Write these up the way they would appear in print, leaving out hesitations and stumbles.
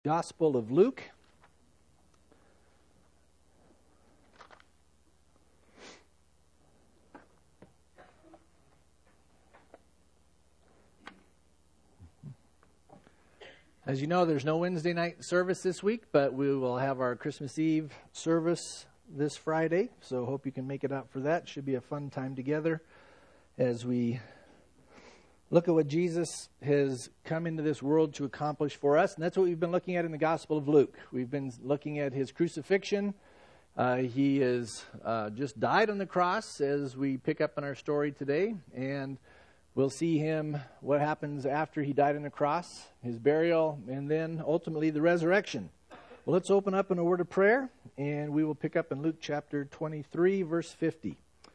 Gospel of Luke. As you know, there's no Wednesday night service this week, but we will have our Christmas Eve service this Friday, so hope you can make it out for that. Should be a fun time together as we look at what Jesus has come into this world to accomplish for us. And that's what we've been looking at in the Gospel of Luke. We've been looking at his crucifixion. He has just died on the cross as we pick up in our story today. And we'll see him, what happens after he died on the cross, his burial, and then ultimately the resurrection. Well, let's open up in a word of prayer, and we will pick up in Luke chapter 23, verse 50.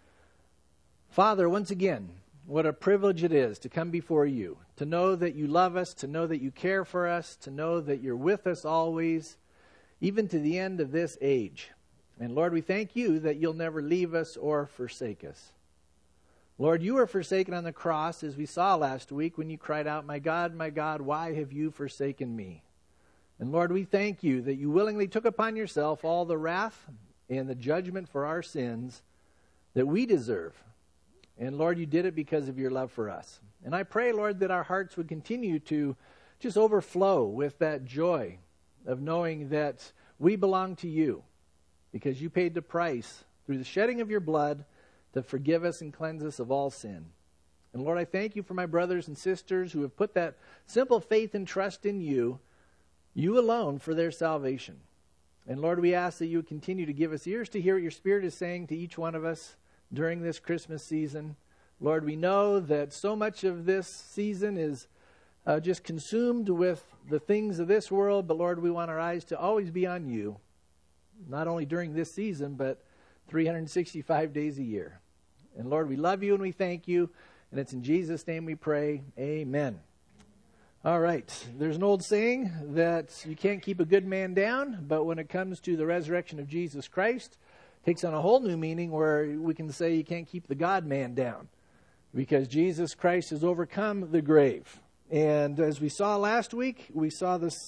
Father, once again, what a privilege it is to come before you, to know that you love us, to know that you care for us, to know that you're with us always, even to the end of this age. And Lord, we thank you that you'll never leave us or forsake us. Lord, you were forsaken on the cross, as we saw last week when you cried out, my God, why have you forsaken me? And Lord, we thank you that you willingly took upon yourself all the wrath and the judgment for our sins that we deserve. And Lord, you did it because of your love for us. And I pray, Lord, that our hearts would continue to just overflow with that joy of knowing that we belong to you because you paid the price through the shedding of your blood to forgive us and cleanse us of all sin. And Lord, I thank you for my brothers and sisters who have put that simple faith and trust in you alone, for their salvation. And Lord, we ask that you would continue to give us ears to hear what your Spirit is saying to each one of us during this Christmas season. Lord, we know that so much of this season is just consumed with the things of this world, but Lord, we want our eyes to always be on you, not only during this season, but 365 days a year. And Lord, we love you and we thank you, and it's in Jesus' name we pray. Amen. All right, there's an old saying that you can't keep a good man down, but when it comes to the resurrection of Jesus Christ, takes on a whole new meaning where we can say you can't keep the God-man down because Jesus Christ has overcome the grave. And as we saw last week, we saw the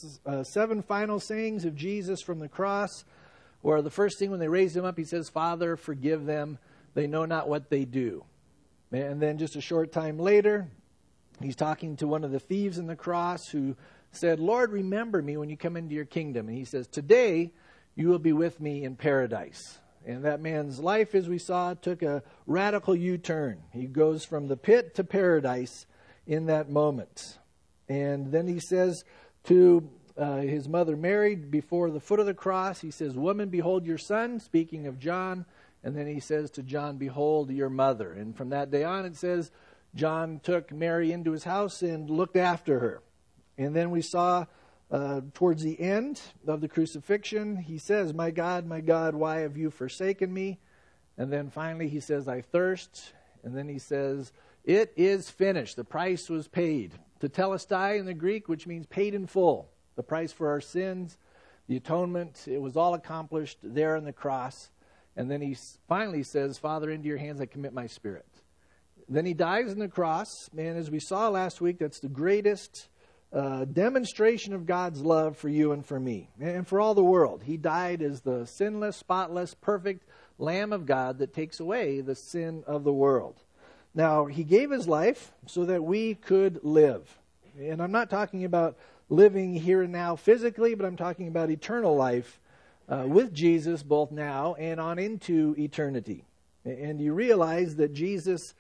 7 final sayings of Jesus from the cross, where the first thing when they raised him up, he says, Father, forgive them. They know not what they do. And then just a short time later, he's talking to one of the thieves on the cross who said, Lord, remember me when you come into your kingdom. And he says, today you will be with me in paradise. And that man's life, as we saw, took a radical U-turn. He goes from the pit to paradise in that moment. And then he says to his mother Mary before the foot of the cross, he says, woman, behold your son, speaking of John. And then he says to John, behold your mother. And from that day on, it says, John took Mary into his house and looked after her. And then we saw towards the end of the crucifixion, he says, my God, why have you forsaken me? And then finally he says, I thirst. And then he says, it is finished. The price was paid. Tetelestai in the Greek, which means paid in full. The price for our sins, the atonement, it was all accomplished there on the cross. And then he finally says, Father, into your hands I commit my spirit. Then he dies on the cross. And as we saw last week, that's the greatest demonstration of God's love for you and for me and for all the world. He died as the sinless, spotless, perfect Lamb of God that takes away the sin of the world. Now, he gave his life so that we could live. And I'm not talking about living here and now physically, but I'm talking about eternal life with Jesus both now and on into eternity. And you realize that Jesus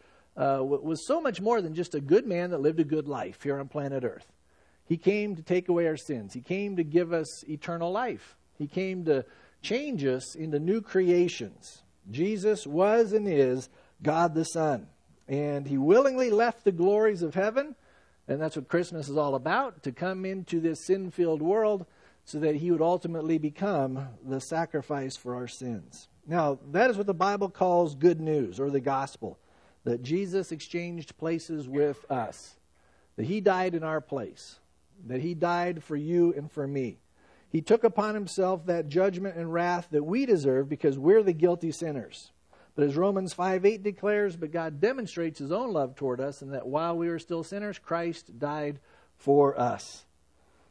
was so much more than just a good man that lived a good life here on planet Earth. He came to take away our sins. He came to give us eternal life. He came to change us into new creations. Jesus was and is God the Son. And he willingly left the glories of heaven, and that's what Christmas is all about, to come into this sin-filled world so that he would ultimately become the sacrifice for our sins. Now, that is what the Bible calls good news, or the gospel, that Jesus exchanged places with us, that he died in our place, that he died for you and for me. He took upon himself that judgment and wrath that we deserve because we're the guilty sinners. But as Romans 5:8 declares, but God demonstrates his own love toward us in that while we were still sinners, Christ died for us.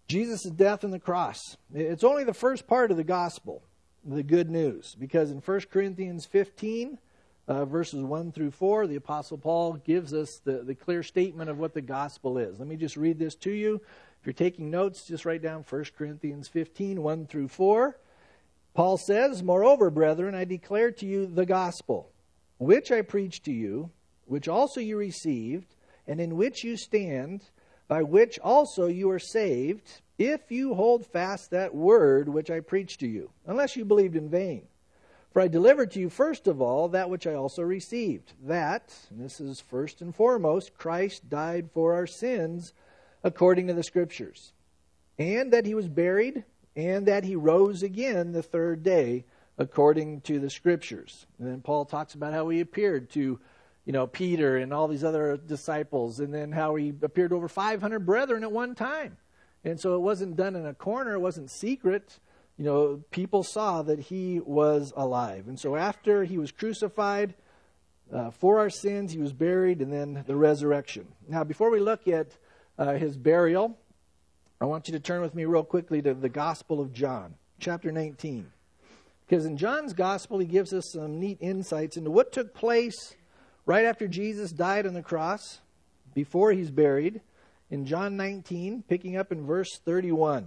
Jesus' death on the cross. It's only the first part of the gospel, the good news, because in 1 Corinthians 15, verses 1 through 4, the Apostle Paul gives us the clear statement of what the gospel is. Let me just read this to you. If you're taking notes, just write down 1 Corinthians 15, 1 through 4. Paul says, "Moreover, brethren, I declare to you the gospel, which I preached to you, which also you received, and in which you stand, by which also you are saved, if you hold fast that word which I preached to you, unless you believed in vain. For I delivered to you first of all that which I also received, that," and this is first and foremost, "Christ died for our sins according to the Scriptures, and that he was buried, and that he rose again the third day according to the Scriptures." And then Paul talks about how he appeared to, Peter and all these other disciples, and then how he appeared to over 500 brethren at one time. And so it wasn't done in a corner, it wasn't secret. People saw that he was alive. And so after he was crucified for our sins, he was buried, and then the resurrection. Now, before we look at his burial, I want you to turn with me real quickly to the Gospel of John, chapter 19. Because in John's Gospel, he gives us some neat insights into what took place right after Jesus died on the cross, before he's buried, in John 19, picking up in verse 31.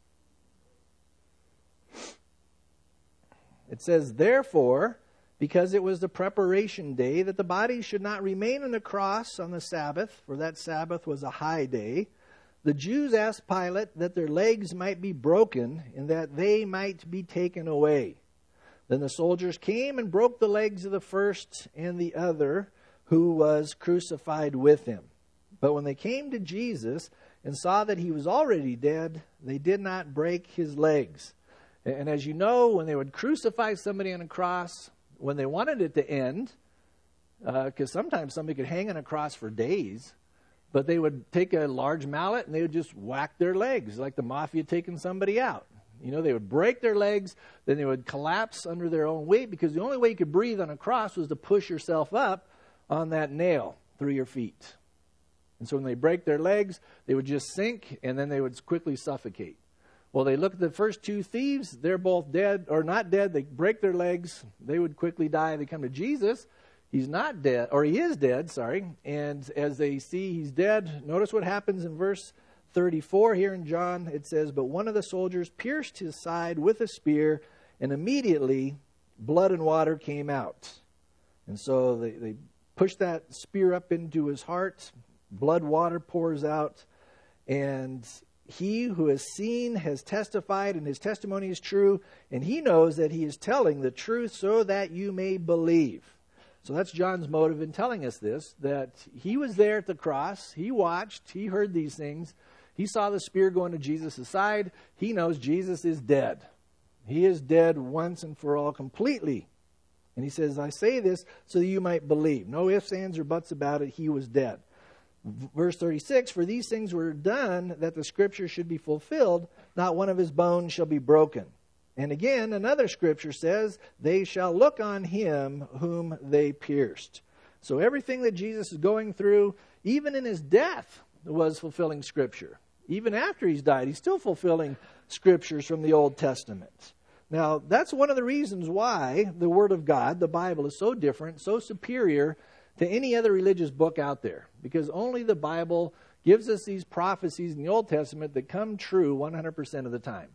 It says, "Therefore, because it was the preparation day, that the body should not remain on the cross on the Sabbath, for that Sabbath was a high day, the Jews asked Pilate that their legs might be broken, and that they might be taken away. Then the soldiers came and broke the legs of the first and the other, who was crucified with him. But when they came to Jesus and saw that he was already dead, they did not break his legs." And as you know, when they would crucify somebody on a cross, when they wanted it to end, because sometimes somebody could hang on a cross for days, but they would take a large mallet and they would just whack their legs, like the mafia taking somebody out. They would break their legs, then they would collapse under their own weight, because the only way you could breathe on a cross was to push yourself up on that nail through your feet. And so when they break their legs, they would just sink, and then they would quickly suffocate. Well, they look at the first two thieves. They're both dead, or not dead. They break their legs. They would quickly die. They come to Jesus. He's not dead, or he is dead, sorry. And as they see he's dead, notice what happens in verse 34 here in John. It says, "But one of the soldiers pierced his side with a spear, and immediately blood and water came out." And so they push that spear up into his heart. Blood, water pours out. And he who has seen has testified, and his testimony is true, and he knows that he is telling the truth so that you may believe. So that's John's motive in telling us this, that he was there at the cross, he watched, he heard these things, he saw the spear go into Jesus' side, he knows Jesus is dead. He is dead once and for all, completely. And he says, "I say this so that you might believe." No ifs, ands, or buts about it, he was dead. Verse 36, "For these things were done that the Scripture should be fulfilled, not one of his bones shall be broken." And again, another Scripture says, "They shall look on him whom they pierced." So everything that Jesus is going through, even in his death, was fulfilling Scripture. Even after he's died, he's still fulfilling Scriptures from the Old Testament. Now, that's one of the reasons why the Word of God, the Bible, is so different, so superior to any other religious book out there, because only the Bible gives us these prophecies in the Old Testament that come true 100% of the time.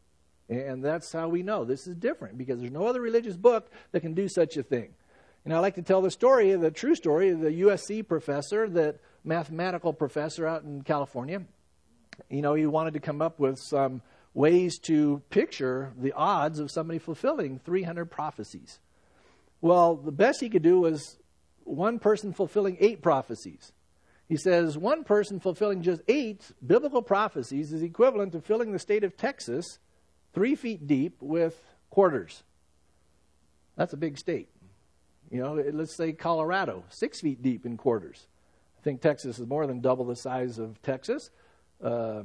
And that's how we know this is different, because there's no other religious book that can do such a thing. And I like to tell the story, the true story of the USC professor, that mathematical professor out in California. He wanted to come up with some ways to picture the odds of somebody fulfilling 300 prophecies. Well, the best he could do was one person fulfilling 8 prophecies. He says one person fulfilling just 8 biblical prophecies is equivalent to filling the state of Texas 3 feet deep with quarters. That's a big state. Let's say Colorado, 6 feet deep in quarters. I think Texas is more than double the size of Texas, or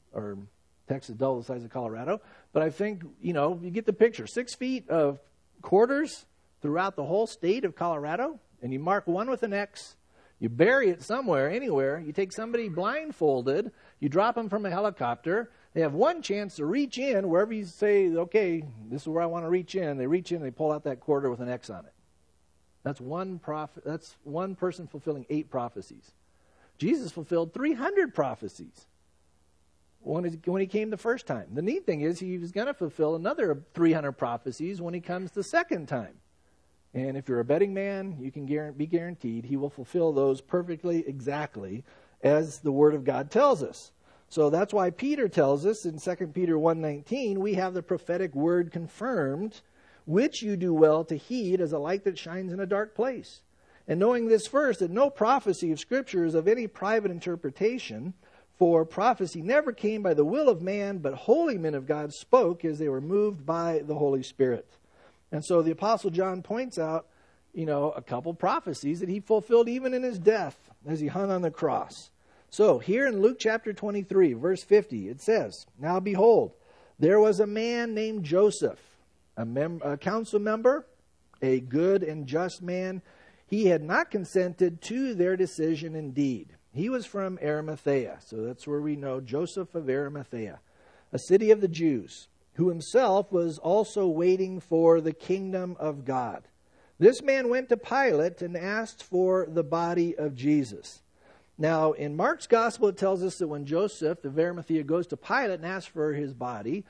Texas double the size of Colorado. But I think, you get the picture. 6 feet of quarters throughout the whole state of Colorado. And you mark one with an X, you bury it somewhere, anywhere, you take somebody blindfolded, you drop them from a helicopter, They have one chance to reach in wherever you say, okay, this is where I want to reach in. They reach in and they pull out that quarter with an X on it. That's one person fulfilling 8 prophecies. Jesus fulfilled 300 prophecies when he came the first time. The neat thing is he was going to fulfill another 300 prophecies when he comes the second time. And if you're a betting man, you can be guaranteed he will fulfill those perfectly, exactly, as the Word of God tells us. So that's why Peter tells us in 2 Peter 1:19, we have the prophetic word confirmed, which you do well to heed as a light that shines in a dark place. And knowing this first, that no prophecy of Scripture is of any private interpretation, for prophecy never came by the will of man, but holy men of God spoke as they were moved by the Holy Spirit. And so the Apostle John points out, a couple prophecies that he fulfilled even in his death as he hung on the cross. So here in Luke chapter 23, verse 50, it says, Now behold, there was a man named Joseph, a council member, a good and just man. He had not consented to their decision indeed. He was from Arimathea, so that's where we know Joseph of Arimathea, a city of the Jews, who himself was also waiting for the kingdom of God. This man went to Pilate and asked for the body of Jesus. Now, in Mark's gospel, it tells us that when Joseph of Arimathea goes to Pilate and asks for his body,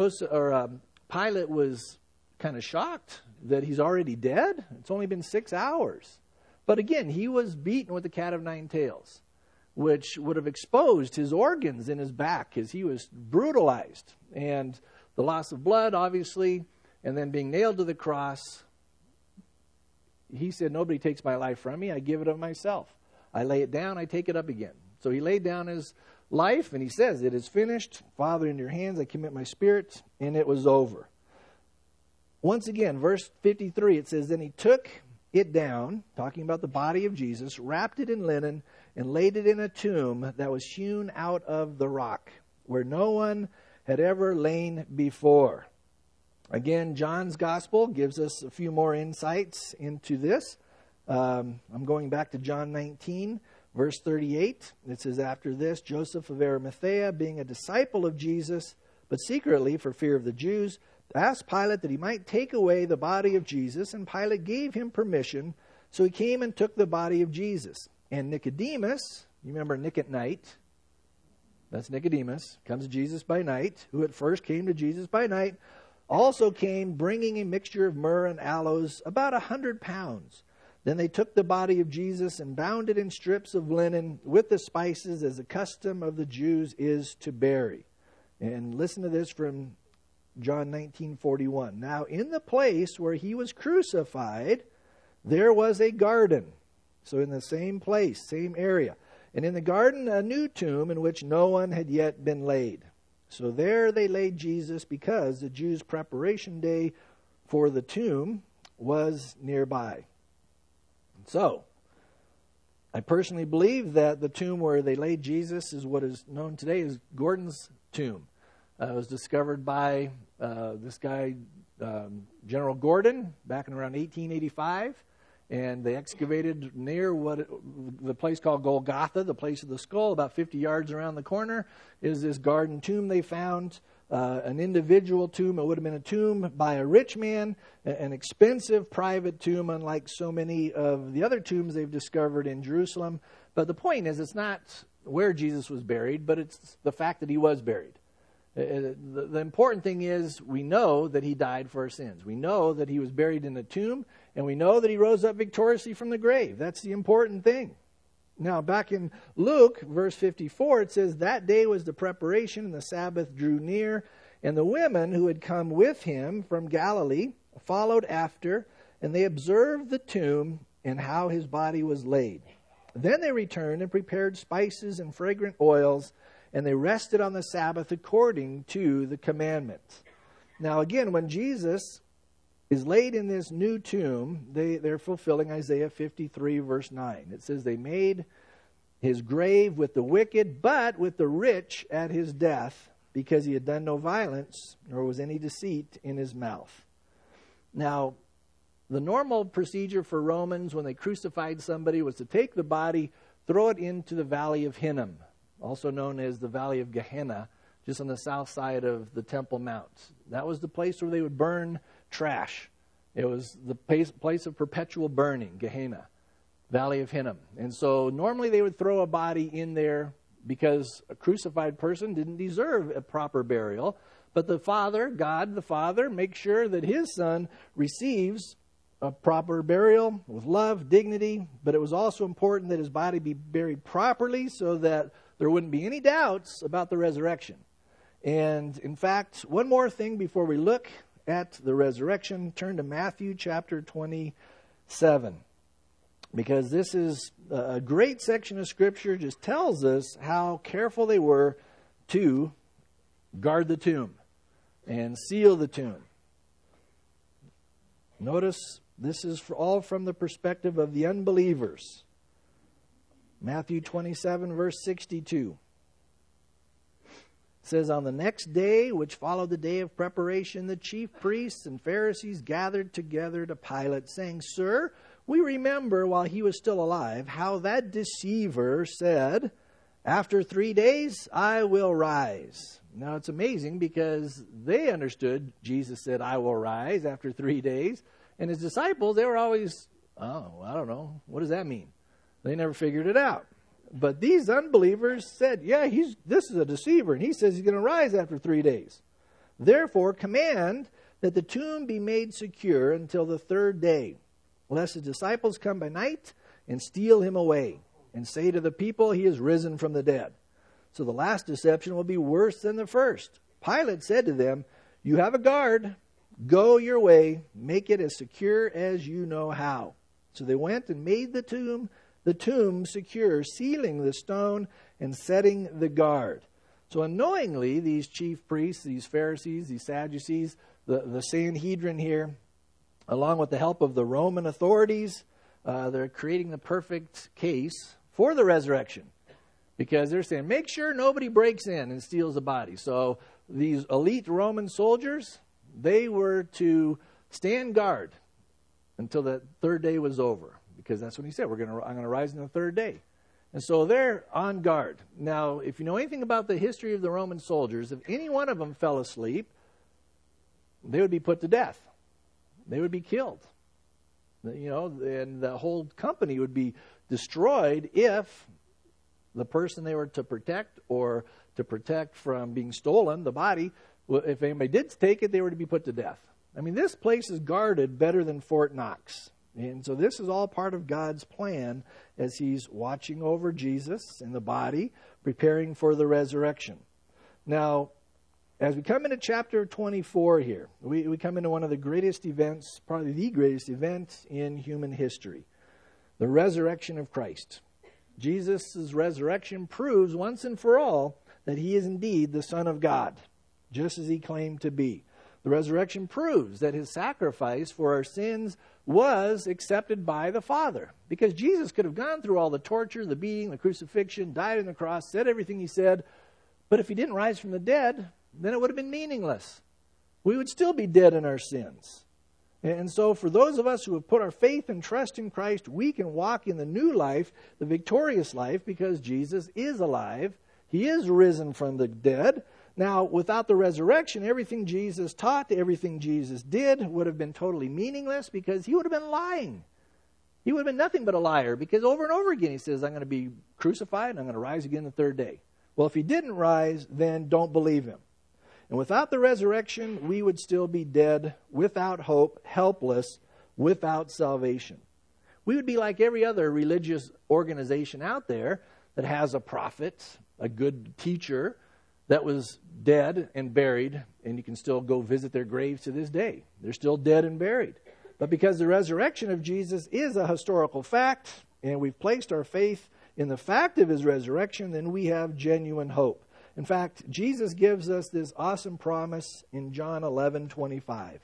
Pilate was kind of shocked that he's already dead. It's only been 6 hours. But again, he was beaten with the cat of 9 tails, which would have exposed his organs in his back as he was brutalized. And the loss of blood, obviously, and then being nailed to the cross. He said, nobody takes my life from me. I give it of myself. I lay it down, I take it up again. So he laid down his life, and he says, it is finished. Father, in your hands I commit my spirit, and it was over. Once again, verse 53, it says, Then he took it down, talking about the body of Jesus, wrapped it in linen, and laid it in a tomb that was hewn out of the rock, where no one had ever lain before. Again, John's gospel gives us a few more insights into this. I'm going back to John 19, verse 38. It says, After this, Joseph of Arimathea, being a disciple of Jesus, but secretly for fear of the Jews, asked Pilate that he might take away the body of Jesus, and Pilate gave him permission. So he came and took the body of Jesus. And Nicodemus, you remember Nick at night, that's Nicodemus, comes to Jesus by night, who at first came to Jesus by night, also came bringing a mixture of myrrh and aloes, about 100 pounds. Then they took the body of Jesus and bound it in strips of linen with the spices, as the custom of the Jews is to bury. And listen to this from John 19:41. Now in the place where he was crucified, there was a garden. So in the same place, same area. And in the garden a new tomb in which no one had yet been laid. So there they laid Jesus, because the Jews' preparation day for the tomb was nearby. So, I personally believe that the tomb where they laid Jesus is what is known today as Gordon's tomb. It was discovered by this guy, General Gordon, back in around 1885. And they excavated near the place called Golgotha, the place of the skull, about 50 yards around the corner, is this garden tomb they found. An individual tomb. It would have been a tomb by a rich man, an expensive private tomb, unlike so many of the other tombs they've discovered in Jerusalem. But the point is, it's not where Jesus was buried, but it's the fact that he was buried. The important thing is we know that he died for our sins. We know that he was buried in a tomb, and we know that he rose up victoriously from the grave. That's the important thing. Now, back in Luke, verse 54, it says, That day was the preparation, and the Sabbath drew near. And the women who had come with him from Galilee followed after, and they observed the tomb and how his body was laid. Then they returned and prepared spices and fragrant oils, and they rested on the Sabbath according to the commandment. Now, again, when Jesus is laid in this new tomb, they're fulfilling Isaiah 53, verse 9. It says, They made his grave with the wicked, but with the rich at his death, because he had done no violence, nor was any deceit in his mouth. Now, the normal procedure for Romans when they crucified somebody was to take the body, throw it into the valley of Hinnom, also known as the valley of Gehenna, just on the south side of the Temple Mount. That was the place where they would burn trash. It was the place of perpetual burning, Gehenna, Valley of Hinnom. And so normally they would throw a body in there because a crucified person didn't deserve a proper burial. But the Father, God the Father, makes sure that his Son receives a proper burial with love, dignity. But it was also important that his body be buried properly so that there wouldn't be any doubts about the resurrection. And in fact, one more thing before we look at the resurrection, turn to Matthew chapter 27. Because this is a great section of Scripture, just tells us how careful they were to guard the tomb and seal the tomb. Notice this is all from the perspective of the unbelievers. Matthew 27, verse 62. It says, on the next day, which followed the day of preparation, the chief priests and Pharisees gathered together to Pilate, saying, Sir, we remember while he was still alive how that deceiver said, after 3 days I will rise. Now it's amazing because they understood Jesus said, I will rise after 3 days. And his disciples, they were always, I don't know. What does that mean? They never figured it out. But these unbelievers said, yeah, this is a deceiver, and he says he's going to rise after 3 days. Therefore, command that the tomb be made secure until the third day, lest his disciples come by night and steal him away, and say to the people, he is risen from the dead. So the last deception will be worse than the first. Pilate said to them, you have a guard. Go your way, make it as secure as you know how. So they went and made the tomb secure, sealing the stone and setting the guard. So unknowingly, these chief priests, these Pharisees, these Sadducees, the Sanhedrin here, along with the help of the Roman authorities, they're creating the perfect case for the resurrection. Because they're saying, make sure nobody breaks in and steals the body. So these elite Roman soldiers, they were to stand guard until the third day was over. Because that's what he said, I'm going to rise on the third day. And so they're on guard. Now, if you know anything about the history of the Roman soldiers, if any one of them fell asleep, they would be put to death. They would be killed. And the whole company would be destroyed if the person they were to protect or to protect from being stolen, the body, if anybody did take it, they were to be put to death. I mean, this place is guarded better than Fort Knox. And so this is all part of God's plan as he's watching over Jesus and the body, preparing for the resurrection. Now, as we come into chapter 24 here, we come into one of the greatest events, probably the greatest event in human history, the resurrection of Christ. Jesus' resurrection proves once and for all that he is indeed the Son of God, just as he claimed to be. The resurrection proves that his sacrifice for our sins was accepted by the Father. Because Jesus could have gone through all the torture, the beating, the crucifixion, died on the cross, said everything he said. But if he didn't rise from the dead, then it would have been meaningless. We would still be dead in our sins. And so for those of us who have put our faith and trust in Christ, we can walk in the new life, the victorious life, because Jesus is alive. He is risen from the dead. Now, without the resurrection, everything Jesus taught, everything Jesus did would have been totally meaningless because he would have been lying. He would have been nothing but a liar because over and over again he says, I'm going to be crucified and I'm going to rise again the third day. Well, if he didn't rise, then don't believe him. And without the resurrection, we would still be dead, without hope, helpless, without salvation. We would be like every other religious organization out there that has a prophet, a good teacher, that was dead and buried, and you can still go visit their graves to this day. They're still dead and buried. But because the resurrection of Jesus is a historical fact, and we've placed our faith in the fact of his resurrection, then we have genuine hope. In fact, Jesus gives us this awesome promise in John 11:25.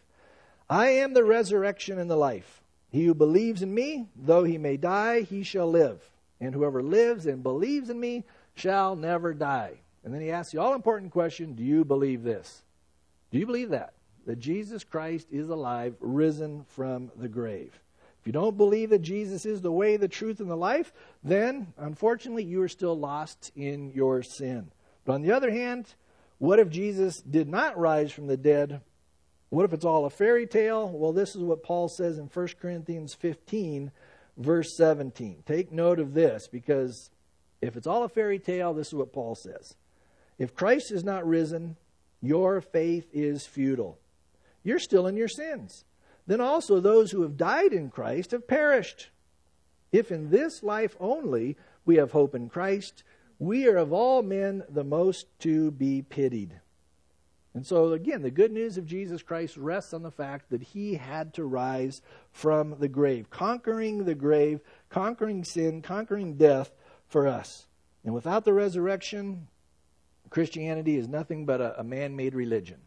I am the resurrection and the life. He who believes in me, though he may die, he shall live. And whoever lives and believes in me shall never die. And then he asks the all-important question, do you believe this? Do you believe that? That Jesus Christ is alive, risen from the grave. If you don't believe that Jesus is the way, the truth, and the life, then, unfortunately, you are still lost in your sin. But on the other hand, What if Jesus did not rise from the dead? What if it's all a fairy tale? Well, this is what Paul says in 1 Corinthians 15, verse 17. Take note of this, because if it's all a fairy tale, this is what Paul says. If Christ is not risen, your faith is futile. You're still in your sins. Then also those who have died in Christ have perished. If in this life only we have hope in Christ, we are of all men the most to be pitied. And so again, the good news of Jesus Christ rests on the fact that he had to rise from the grave, conquering the grave, conquering sin, conquering death for us. And without the resurrection, Christianity is nothing but a man-made religion.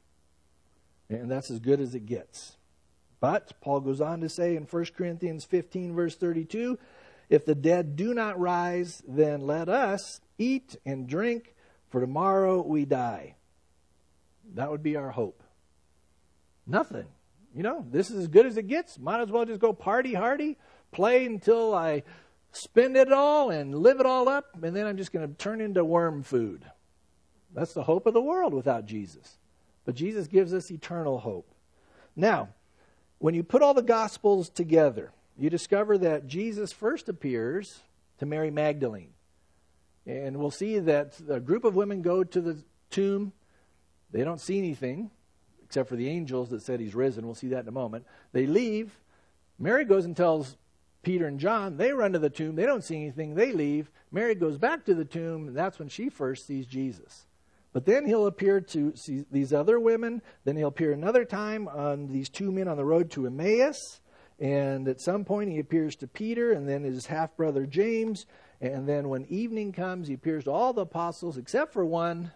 And that's as good as it gets. But Paul goes on to say in 1 Corinthians 15, verse 32, if the dead do not rise, then let us eat and drink, for tomorrow we die. That would be our hope. Nothing. This is as good as it gets. Might as well just go party hardy, play until I spend it all and live it all up, and then I'm just going to turn into worm food. That's the hope of the world without Jesus. But Jesus gives us eternal hope. Now, when you put all the Gospels together, you discover that Jesus first appears to Mary Magdalene. And we'll see that a group of women go to the tomb. They don't see anything, except for the angels that said he's risen. We'll see that in a moment. They leave. Mary goes and tells Peter and John. They run to the tomb. They don't see anything. They leave. Mary goes back to the tomb, and that's when she first sees Jesus. But then he'll appear to these other women. Then he'll appear another time on these two men on the road to Emmaus. And at some point he appears to Peter and then his half-brother James. And then when evening comes, he appears to all the apostles except for one,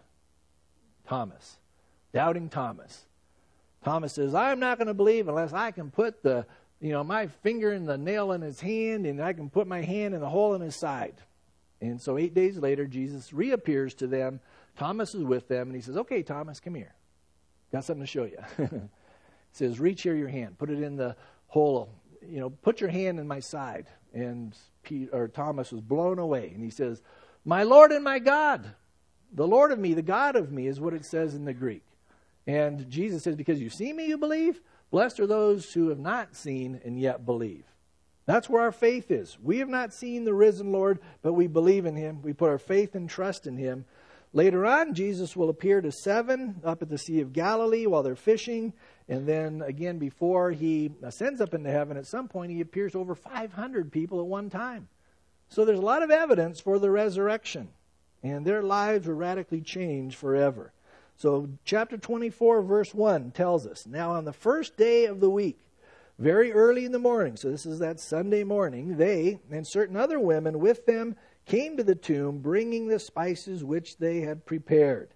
Thomas. Doubting Thomas. Thomas says, I'm not going to believe unless I can put my finger in the nail in his hand and I can put my hand in the hole in his side. And so 8 days later, Jesus reappears to them. Thomas is with them and he says, okay, Thomas, come here. Got something to show you. He says, reach here your hand. Put it in the hole. Put your hand in my side. And Thomas was blown away. And he says, my Lord and my God. The Lord of me, the God of me is what it says in the Greek. And Jesus says, because you see me, you believe? Blessed are those who have not seen and yet believe. That's where our faith is. We have not seen the risen Lord, but we believe in him. We put our faith and trust in him. Later on, Jesus will appear to 7 up at the Sea of Galilee while they're fishing. And then again, before he ascends up into heaven, at some point he appears to over 500 people at one time. So there's a lot of evidence for the resurrection. And their lives were radically changed forever. So chapter 24, verse 1 tells us, now on the first day of the week, very early in the morning, so this is that Sunday morning, they and certain other women with them came to the tomb, bringing the spices which they had prepared.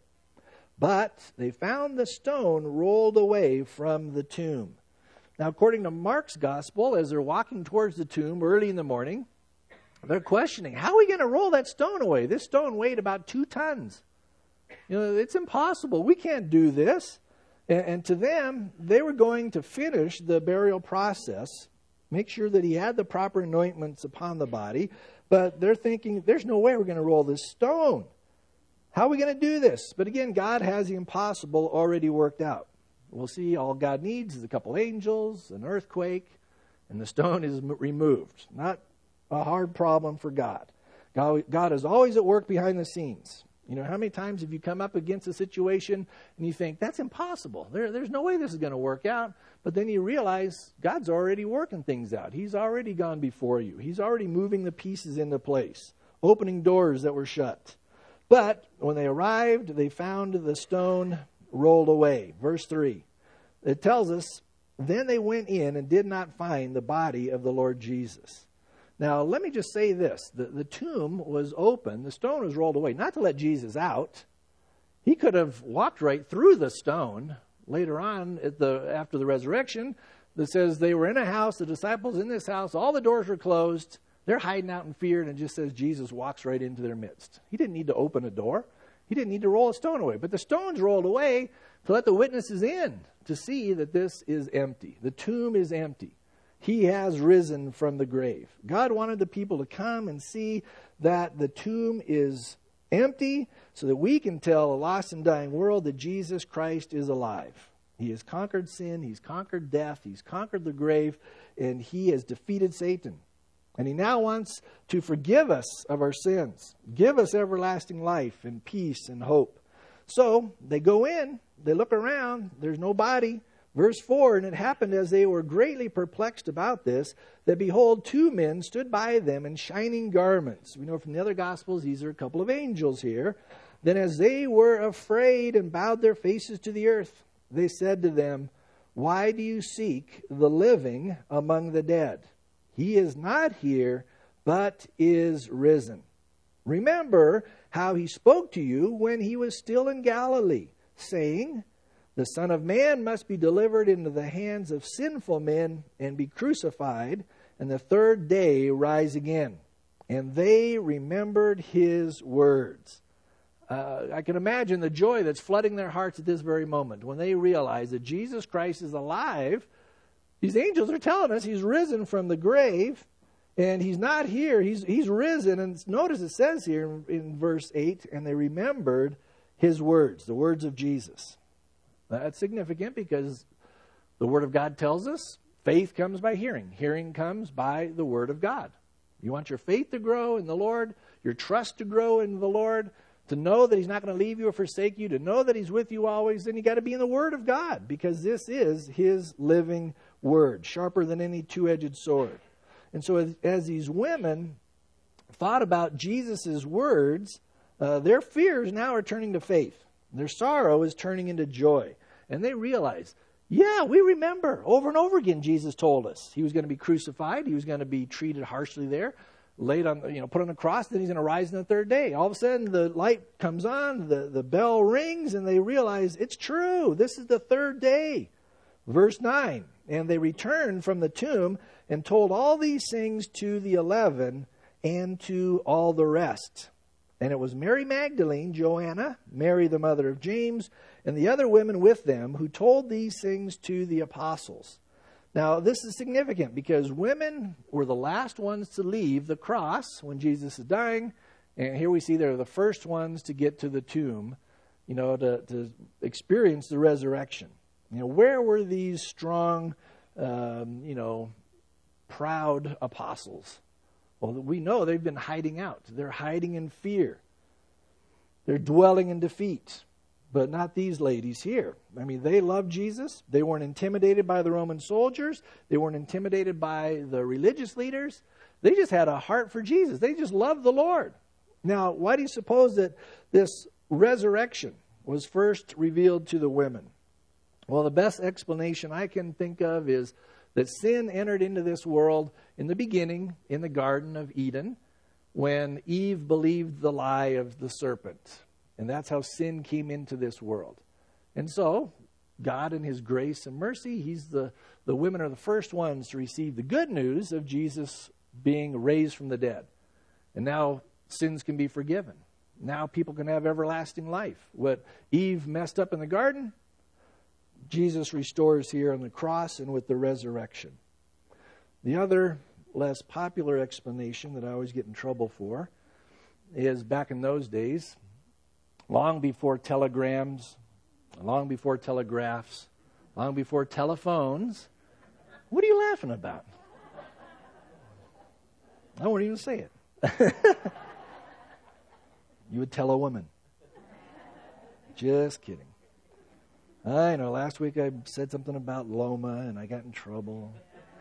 But they found the stone rolled away from the tomb. Now, according to Mark's gospel, as they're walking towards the tomb early in the morning, they're questioning, how are we going to roll that stone away? This stone weighed about 2 tons. It's impossible. We can't do this. And to them, they were going to finish the burial process, make sure that he had the proper anointments upon the body. But they're thinking, there's no way we're going to roll this stone. How are we going to do this? But again, God has the impossible already worked out. We'll see all God needs is a couple angels, an earthquake, and the stone is removed. Not a hard problem for God. God is always at work behind the scenes. How many times have you come up against a situation and you think, that's impossible. There's no way this is going to work out. But then you realize God's already working things out. He's already gone before you. He's already moving the pieces into place, opening doors that were shut. But when they arrived, they found the stone rolled away. Verse 3. It tells us, then they went in and did not find the body of the Lord Jesus. Now, let me just say this. The tomb was open. The stone was rolled away. Not to let Jesus out. He could have walked right through the stone. Later on, after the resurrection, that says they were in a house, the disciples in this house, all the doors were closed. They're hiding out in fear, and it just says Jesus walks right into their midst. He didn't need to open a door. He didn't need to roll a stone away. But the stone's rolled away to let the witnesses in to see that this is empty. The tomb is empty. He has risen from the grave. God wanted the people to come and see that the tomb is empty so that we can tell a lost and dying world that Jesus Christ is alive. He has conquered sin, he's conquered death, he's conquered the grave, and he has defeated Satan. And he now wants to forgive us of our sins, give us everlasting life and peace and hope. So they go in, they look around, there's nobody. Verse 4, and it happened as they were greatly perplexed about this, that behold, 2 men stood by them in shining garments. We know from the other Gospels, these are a couple of angels here. Then as they were afraid and bowed their faces to the earth, they said to them, why do you seek the living among the dead? He is not here, but is risen. Remember how he spoke to you when he was still in Galilee, saying, the Son of Man must be delivered into the hands of sinful men and be crucified, and the 3rd day rise again. And they remembered his words. I can imagine the joy that's flooding their hearts at this very moment when they realize that Jesus Christ is alive. These angels are telling us he's risen from the grave, and he's not here. He's risen. And notice it says here in verse 8, and they remembered his words, the words of Jesus. That's significant because the Word of God tells us faith comes by hearing. Hearing comes by the Word of God. You want your faith to grow in the Lord, your trust to grow in the Lord, to know that he's not going to leave you or forsake you, to know that he's with you always, then you got to be in the Word of God because this is his living Word, sharper than any two-edged sword. And so as these women thought about Jesus' words, their fears now are turning to faith. Their sorrow is turning into joy. And they realize, yeah, we remember over and over again Jesus told us he was going to be crucified. He was going to be treated harshly there, laid on, put on a cross. Then he's going to rise on the 3rd day. All of a sudden, the light comes on, the bell rings, and they realize it's true. This is the 3rd day. Verse 9, and they returned from the tomb and told all these things to the 11 and to all the rest. And it was Mary Magdalene, Joanna, Mary the mother of James, and the other women with them who told these things to the apostles. Now, this is significant because women were the last ones to leave the cross when Jesus is dying. And here we see they're the first ones to get to the tomb, to experience the resurrection. Where were these strong, proud apostles? Well, we know they've been hiding out. They're hiding in fear. They're dwelling in defeat. But not these ladies here. I mean, they loved Jesus. They weren't intimidated by the Roman soldiers. They weren't intimidated by the religious leaders. They just had a heart for Jesus. They just loved the Lord. Now, why do you suppose that this resurrection was first revealed to the women? Well, the best explanation I can think of is that sin entered into this world in the beginning, in the Garden of Eden, when Eve believed the lie of the serpent. And that's how sin came into this world. And so, God in his grace and mercy, the women are the first ones to receive the good news of Jesus being raised from the dead. And now sins can be forgiven. Now people can have everlasting life. What Eve messed up in the garden, Jesus restores here on the cross and with the resurrection. The other less popular explanation that I always get in trouble for is back in those days, long before telegrams, long before telegraphs, long before telephones. What are you laughing about? I won't even say it. You would tell a woman. Just kidding. I know, last week I said something about Loma and I got in trouble.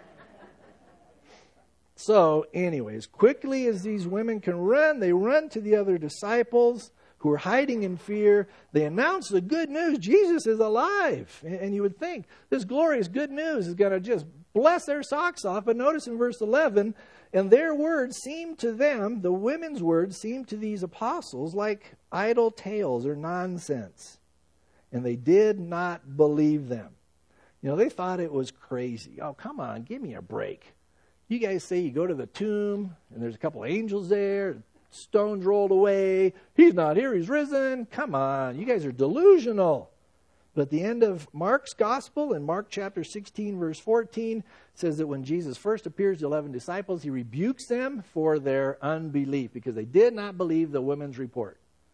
So, anyways, quickly as these women can run, they run to the other disciples who are hiding in fear. They announce the good news. Jesus is alive. And you would think this glorious good news is going to just bless their socks off. But notice in verse 11, and their words seemed to them, the women's words seemed to these apostles like idle tales or nonsense. And they did not believe them. They thought it was crazy. Oh, come on, give me a break. You guys say you go to the tomb and there's a couple angels there, stones rolled away. He's not here, he's risen. Come on, you guys are delusional. But at the end of Mark's gospel, in Mark chapter 16, verse 14, it says that when Jesus first appears to 11 disciples, he rebukes them for their unbelief because they did not believe the women's report.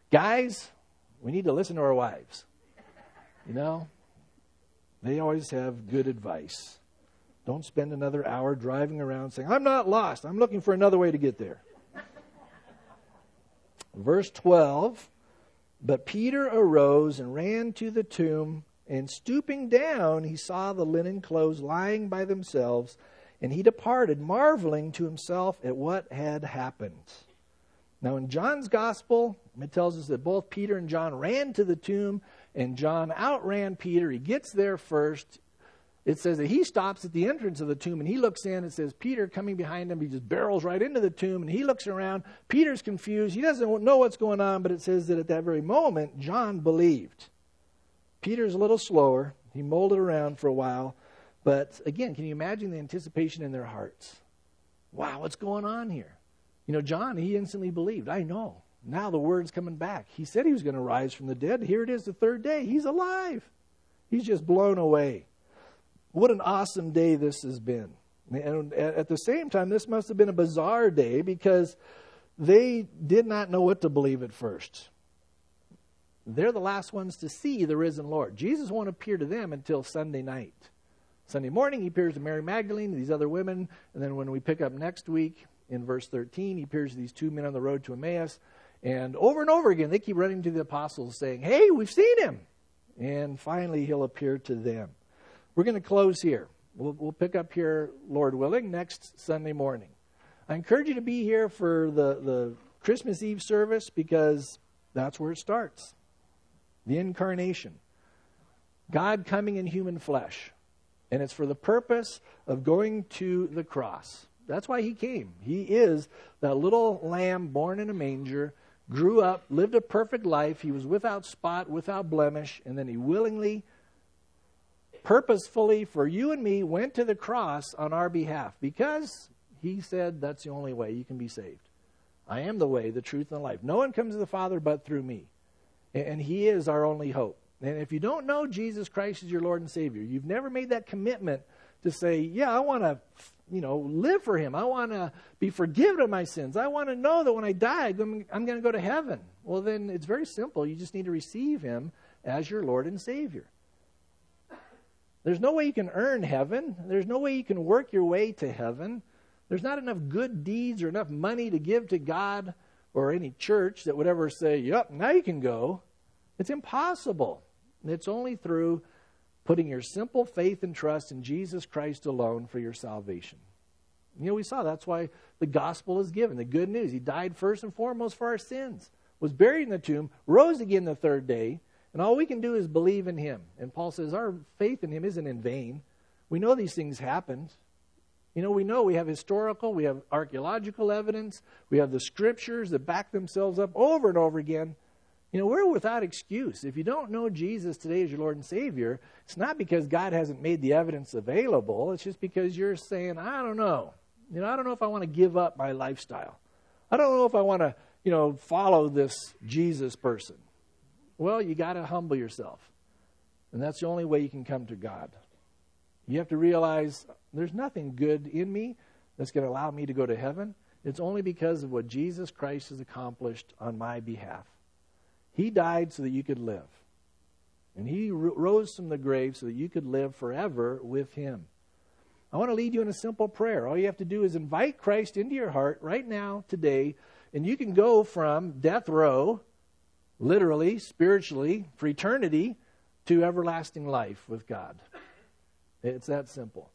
Guys, we need to listen to our wives. You know, they always have good advice. Don't spend another hour driving around saying, I'm not lost. I'm looking for another way to get there. Verse 12, but Peter arose and ran to the tomb, and stooping down, he saw the linen clothes lying by themselves, and he departed, marveling to himself at what had happened. Now in John's gospel, it tells us that both Peter and John ran to the tomb, and John outran Peter. He gets there first. It says that he stops at the entrance of the tomb, and he looks in. It says Peter coming behind him. He just barrels right into the tomb, and he looks around. Peter's confused. He doesn't know what's going on, but it says that at that very moment, John believed. Peter's a little slower. He molded around for a while. But again, can you imagine the anticipation in their hearts? Wow, what's going on here? You know, John, he instantly believed. I know. Now the word's coming back. He said he was going to rise from the dead. Here it is, the third day. He's alive. He's just blown away. What an awesome day this has been. And at the same time, this must have been a bizarre day because they did not know what to believe at first. They're the last ones to see the risen Lord. Jesus won't appear to them until Sunday night. Sunday morning, he appears to Mary Magdalene, these other women, and then when we pick up next week in verse 13, he appears to these two men on the road to Emmaus. And over again, they keep running to the apostles saying, hey, we've seen him. And finally, he'll appear to them. We're going to close here. We'll pick up here, Lord willing, next Sunday morning. I encourage you to be here for the Christmas Eve service because that's where it starts. The incarnation. God coming in human flesh. And it's for the purpose of going to the cross. That's why he came. He is that little lamb born in a manger, grew up, lived a perfect life. He was without spot, without blemish, and then he willingly, purposefully, for you and me, went to the cross on our behalf because he said that's the only way you can be saved. I am the way, the truth, and the life. No one comes to the Father but through me. And he is our only hope. And if you don't know Jesus Christ as your Lord and Savior, you've never made that commitment to say, yeah, I want to, live for him. I want to be forgiven of my sins. I want to know that when I die, I'm going to go to heaven. Well, then it's very simple. You just need to receive him as your Lord and Savior. There's no way you can earn heaven. There's no way you can work your way to heaven. There's not enough good deeds or enough money to give to God or any church that would ever say, yep, now you can go. It's impossible. It's only through putting your simple faith and trust in Jesus Christ alone for your salvation. We saw that's why the gospel is given, the good news. He died first and foremost for our sins, was buried in the tomb, rose again the third day, and all we can do is believe in him. And Paul says our faith in him isn't in vain. We know these things happened. We know we have historical, we have archaeological evidence, we have the scriptures that back themselves up over and over again. We're without excuse. If you don't know Jesus today as your Lord and Savior, it's not because God hasn't made the evidence available. It's just because you're saying, I don't know. I don't know if I want to give up my lifestyle. I don't know if I want to, follow this Jesus person. Well, you got to humble yourself. And that's the only way you can come to God. You have to realize there's nothing good in me that's going to allow me to go to heaven. It's only because of what Jesus Christ has accomplished on my behalf. He died so that you could live. And he rose from the grave so that you could live forever with him. I want to lead you in a simple prayer. All you have to do is invite Christ into your heart right now, today, and you can go from death row, literally, spiritually, for eternity, to everlasting life with God. It's that simple.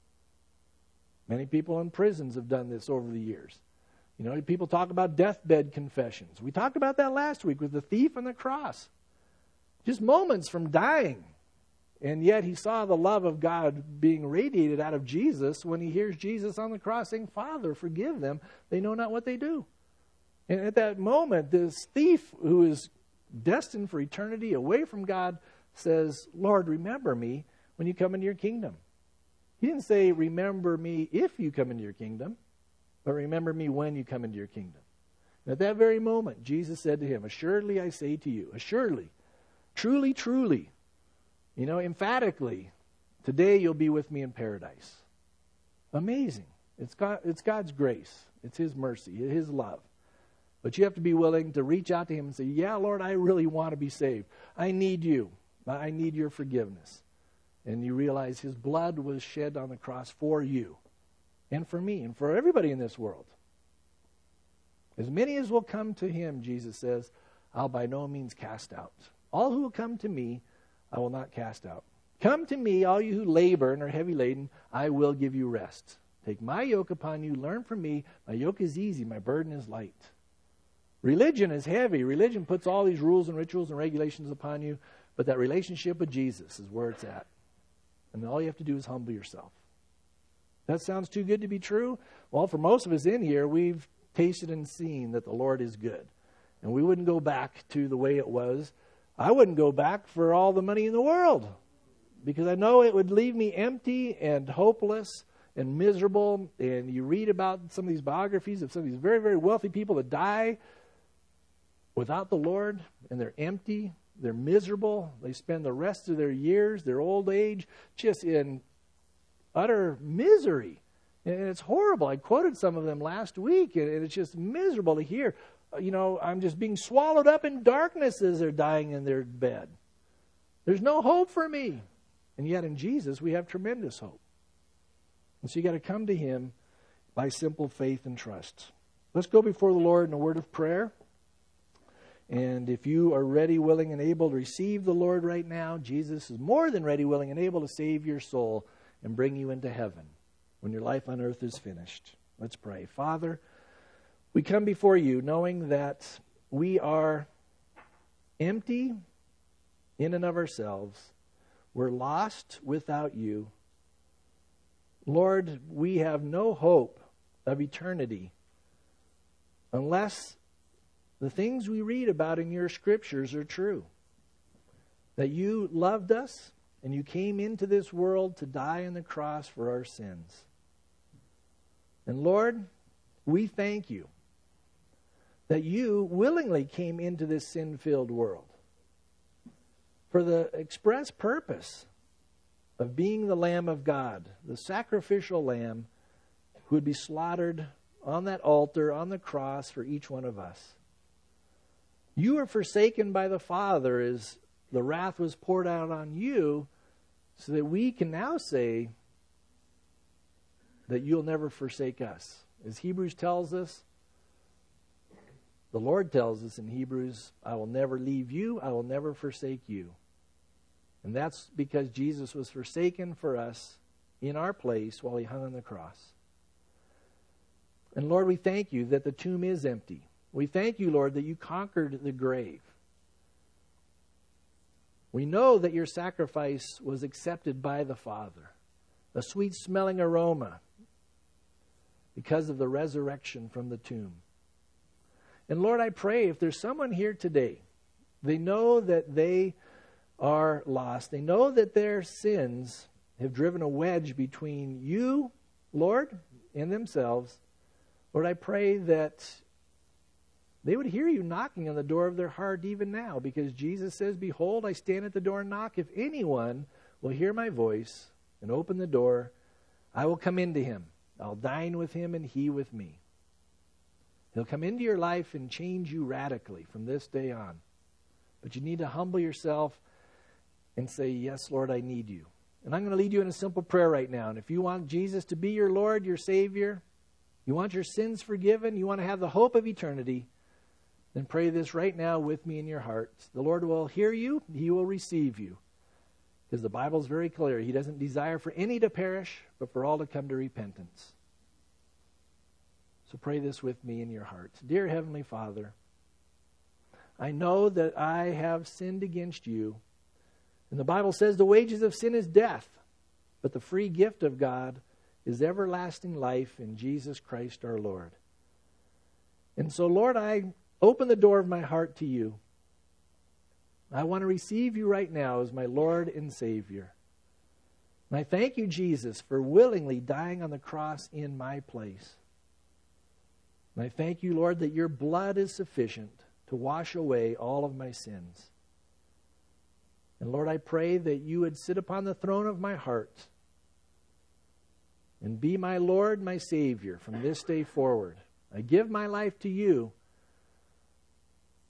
Many people in prisons have done this over the years. People talk about deathbed confessions. We talked about that last week with the thief on the cross. Just moments from dying. And yet he saw the love of God being radiated out of Jesus when he hears Jesus on the cross saying, Father, forgive them. They know not what they do. And at that moment, this thief who is destined for eternity away from God says, Lord, remember me when you come into your kingdom. He didn't say, remember me if you come into your kingdom. But remember me when you come into your kingdom. And at that very moment, Jesus said to him, assuredly I say to you, assuredly, truly, truly, emphatically, today you'll be with me in paradise. Amazing. It's God's grace. It's his mercy, his love. But you have to be willing to reach out to him and say, yeah, Lord, I really want to be saved. I need you. I need your forgiveness. And you realize his blood was shed on the cross for you and for me and for everybody in this world. As many as will come to him, Jesus says, I'll by no means cast out. All who will come to me, I will not cast out. Come to me, all you who labor and are heavy laden, I will give you rest. Take my yoke upon you, learn from me. My yoke is easy, my burden is light. Religion is heavy. Religion puts all these rules and rituals and regulations upon you, but that relationship with Jesus is where it's at. And all you have to do is humble yourself. That sounds too good to be true? Well, for most of us in here, we've tasted and seen that the Lord is good. And we wouldn't go back to the way it was. I wouldn't go back for all the money in the world, because I know it would leave me empty and hopeless and miserable. And you read about some of these biographies of some of these very, very wealthy people that die without the Lord, and they're empty, they're miserable. They spend the rest of their years, their old age, just in utter misery. And it's horrible. I quoted some of them last week, and it's just miserable to hear. I'm just being swallowed up in darkness as they're dying in their bed. There's no hope for me. And yet in Jesus, we have tremendous hope. And so you got to come to him by simple faith and trust. Let's go before the Lord in a word of prayer. And if you are ready, willing, and able to receive the Lord right now, Jesus is more than ready, willing, and able to save your soul and bring you into heaven when your life on earth is finished. Let's pray. Father, we come before you knowing that we are empty in and of ourselves. We're lost without you. Lord, we have no hope of eternity unless the things we read about in your scriptures are true. That you loved us and you came into this world to die on the cross for our sins. And Lord, we thank you that you willingly came into this sin-filled world for the express purpose of being the Lamb of God, the sacrificial lamb who would be slaughtered on that altar, on the cross for each one of us. You were forsaken by the Father as the wrath was poured out on you, so that we can now say that you'll never forsake us. As Hebrews tells us, the Lord tells us in Hebrews, I will never leave you, I will never forsake you. And that's because Jesus was forsaken for us in our place while he hung on the cross. And Lord, we thank you that the tomb is empty. We thank you, Lord, that you conquered the grave. We know that your sacrifice was accepted by the Father, a sweet-smelling aroma because of the resurrection from the tomb. And Lord, I pray if there's someone here today, they know that they are lost. They know that their sins have driven a wedge between you, Lord, and themselves. Lord, I pray that they would hear you knocking on the door of their heart even now, because Jesus says, behold, I stand at the door and knock. If anyone will hear my voice and open the door, I will come into him. I'll dine with him and he with me. He'll come into your life and change you radically from this day on. But you need to humble yourself and say, yes, Lord, I need you. And I'm going to lead you in a simple prayer right now. And if you want Jesus to be your Lord, your Savior, you want your sins forgiven, you want to have the hope of eternity, then pray this right now with me in your heart. The Lord will hear you. He will receive you. Because the Bible is very clear. He doesn't desire for any to perish, but for all to come to repentance. So pray this with me in your heart. Dear Heavenly Father, I know that I have sinned against you. And the Bible says the wages of sin is death, but the free gift of God is everlasting life in Jesus Christ our Lord. And so, Lord, I open the door of my heart to you. I want to receive you right now as my Lord and Savior. And I thank you, Jesus, for willingly dying on the cross in my place. And I thank you, Lord, that your blood is sufficient to wash away all of my sins. And Lord, I pray that you would sit upon the throne of my heart and be my Lord, my Savior from this day forward. I give my life to you,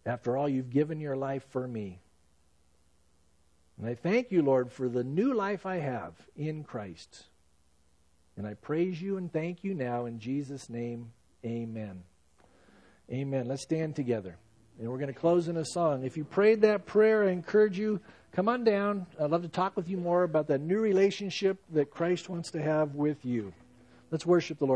After all, you've given your life for me. And I thank you, Lord, for the new life I have in Christ. And I praise you and thank you now in Jesus' name. Amen. Amen. Let's stand together. And we're going to close in a song. If you prayed that prayer, I encourage you, come on down. I'd love to talk with you more about that new relationship that Christ wants to have with you. Let's worship the Lord.